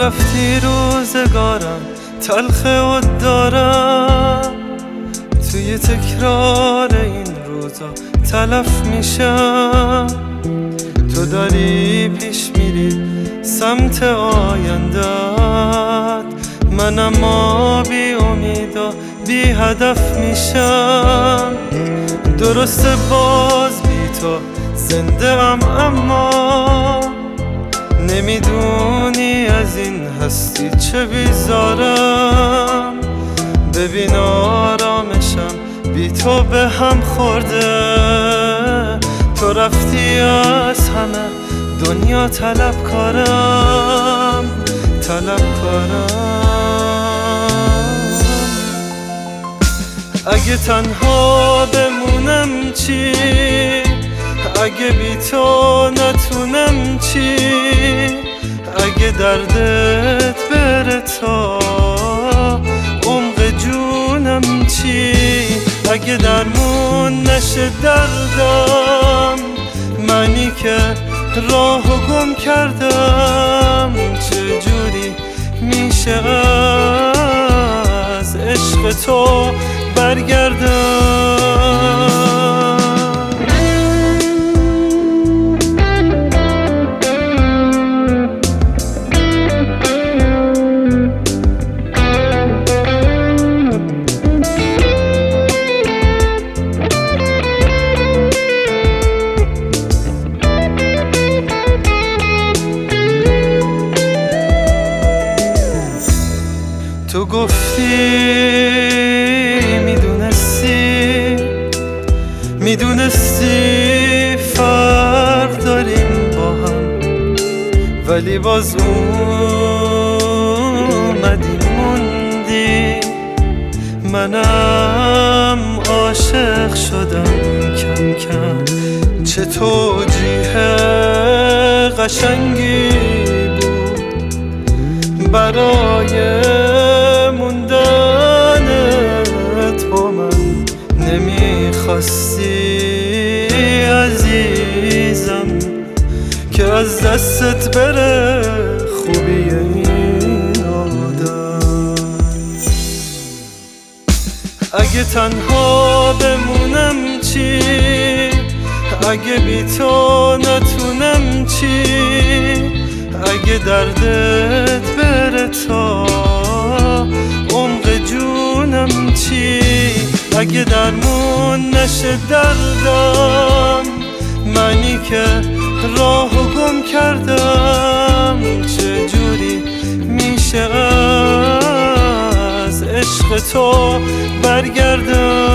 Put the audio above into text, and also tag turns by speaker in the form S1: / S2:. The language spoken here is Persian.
S1: رفتی روزگارم تلخه و دارم توی تکرار این روزا تلف میشم. تو داری پیش میری سمت آیندت، من اما بی امید و بی هدف میشم. درسته باز بی تو زنده ام، اما نمیدونی از این هستی چه بیزارم. ببین آرامشم بی تو به هم خورده، تو رفتی از همه دنیا طلبکارم. اگه تنها بمونم چی؟ اگه بی تو نتونم چی؟ اگه دردت بره تا عمق جونم چی؟ اگه درمون نشه دردم، منی که راهو گم کردم، چجوری میشه از عشق تو برگردم؟ تو گفتی میدونستی فرق داریم با هم، ولی باز اومدی موندی. منم عاشق شدم کم کم، چه توجیه قشنگی بود برای موندنت با من. نمیخواستی عزیزم که از دستت بره خوبی این آدم. اگه تنها بمونم چی؟ اگه بی تو نتونم چی؟ اگه دردت بره تا عمق جونم چی؟ اگه درمون نشه دردم، منی که راهو گم کردم، چجوری میشه از عشق تو برگردم؟